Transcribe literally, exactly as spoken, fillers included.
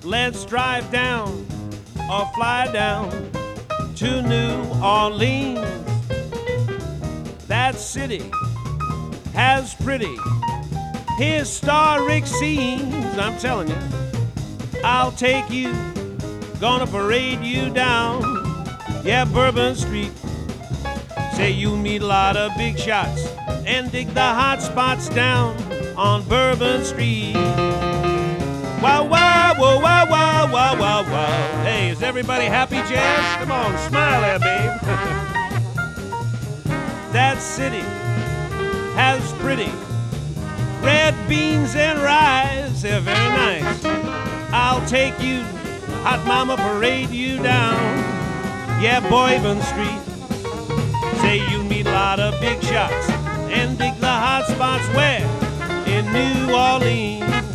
Let's drive down or fly down to New Orleans. That city has pretty historic scenes. I'm telling you, I'll take you, gonna parade you down, yeah, Bourbon Street. Say you meet a lot of big shots and dig the hot spots down on Bourbon Street. Wow, wow, whoa, wow, wow, wow, wow, wow. Hey, is everybody happy, Jazz? Come on, smile there, babe. That city has pretty red beans and rice. They're very nice. I'll take you, hot mama, parade you down, yeah, Bourbon Street. Say you meet a lot of big shots and dig the hot spots where? In New Orleans.